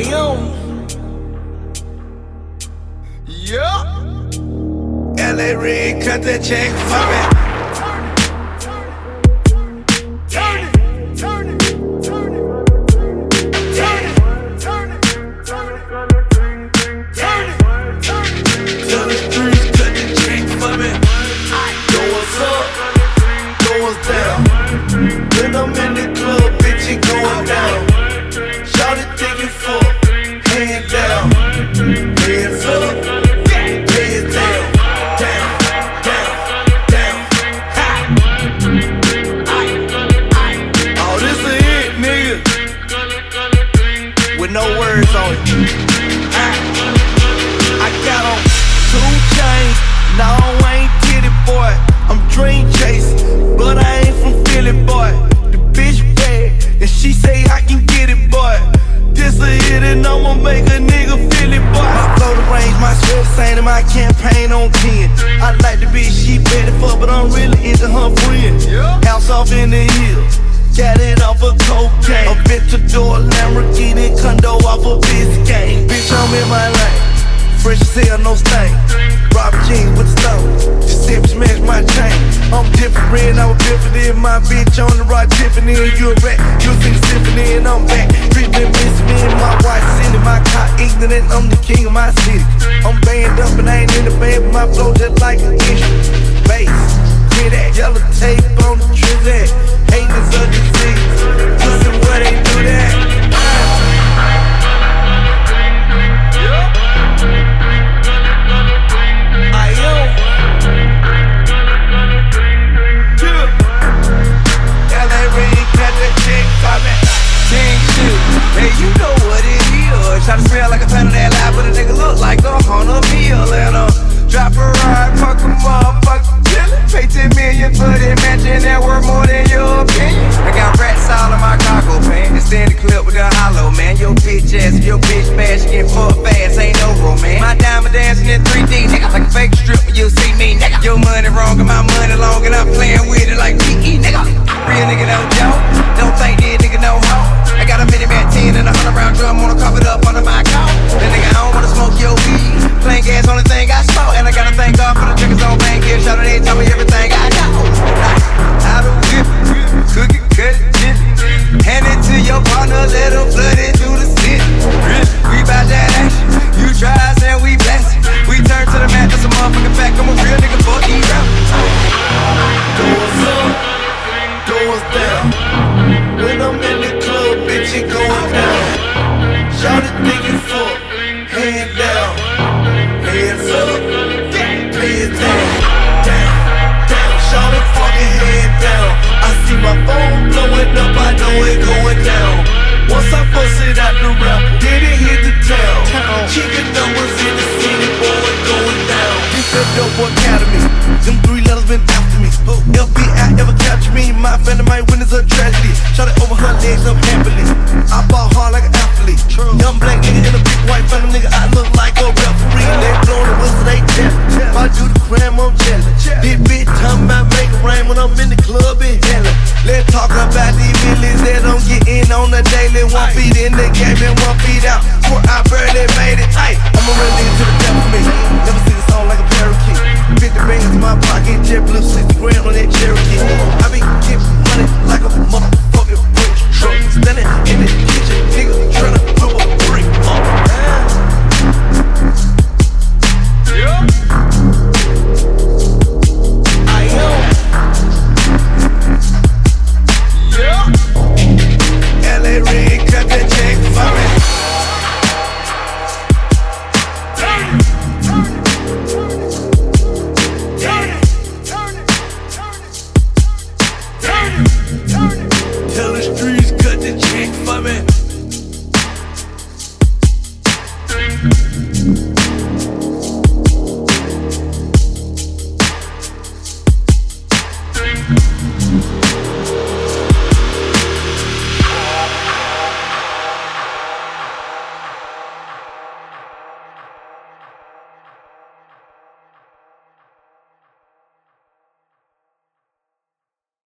am. Yeah. LA Red, cut that check for me. When I'm in the club, bitch, it going down. Shawty think it full, hand down, hands up, hands down, down, down, down, high. Oh, this a hit, nigga, with no words on it. I got on 2 chains, no, I ain't titty boy. I'm dream chasing, but I ain't from Philly, boy. The bitch bad, and she say I can get it, boy. This a hit and I'ma make a nigga feel it, boy. My flow to range, my sweat stain, and my campaign on 10. I like the bitch she better fuck, but I'm really into her friend. House off in the hills, got it off of cocaine. A Ventador, Lamborghini, condo off of Biscayne. Bitch, I'm in my lane, fresh as hell, no stain. Robert jeans with the stone, just sip, smash my chain. I'm different, I was different. My bitch on the rock, Tiffany. You a rat, you sing a symphony, and I'm back. Bitch been missing me and my wife sitting. My car ignorant, I'm the king of my city. I'm banned up and I ain't in the band, but my flow just like an issue. Bass, hear that yellow tape on the trizzy. Hating is a disease, listen where they do that. Hey, you know what it is. Try to smell like a pan of that lie, but a nigga look like a $100 million. And drop a ride, fuck a motherfucker, chillin'. Pay 10 million for that mansion that worth more than your opinion. I got rats all in my cargo pants. Extend the clip with a hollow, man. Your bitch ass, if your bitch bad, she get fucked fast, ain't no romance. My diamond dancing in 3D, nigga, like a fake strip when you see me, nigga. Your money wrong and my money long, and I'm playing with it like PE, nigga. Real nigga no joke, don't think this nigga no hoe. I got a mini-man 10 and a 100-round drum, wanna cover it up under my coat. That nigga, I don't wanna smoke your weed. Plain gas, only thing I smoke. And I gotta thank God for the drinkers on bank here. Shout out, they tell me everything I know. How to whip it, cook it, cut it, chip it. Hand it to your partner, let him flood it through the city. We bout that action, you try us and we blast it. We turn to the mat, that's a motherfucking fact. I'm a real nigga, fuck these rappers. Doors up, doors down. When I'm in the club, bitch, it going down. Shawty think it full, hand down, hands up, hands down, down, down. Shawty fucking head down. I see my phone blowing up, I know it going down. Once I bust it out the rap, then it hit the town. Chicken numbers in the city, boy, it going down. This the Dope Academy, them 3 letters been after me. FBI ever capture me, my family might witness a tragedy. Shot it over her legs up happily. I ball hard like an athlete. Young black nigga in a big white family nigga, I look like a referee. They blowin' the whistle, they tell. If I do the crime, I'm jealous. This bitch talking about make it rain when I'm in the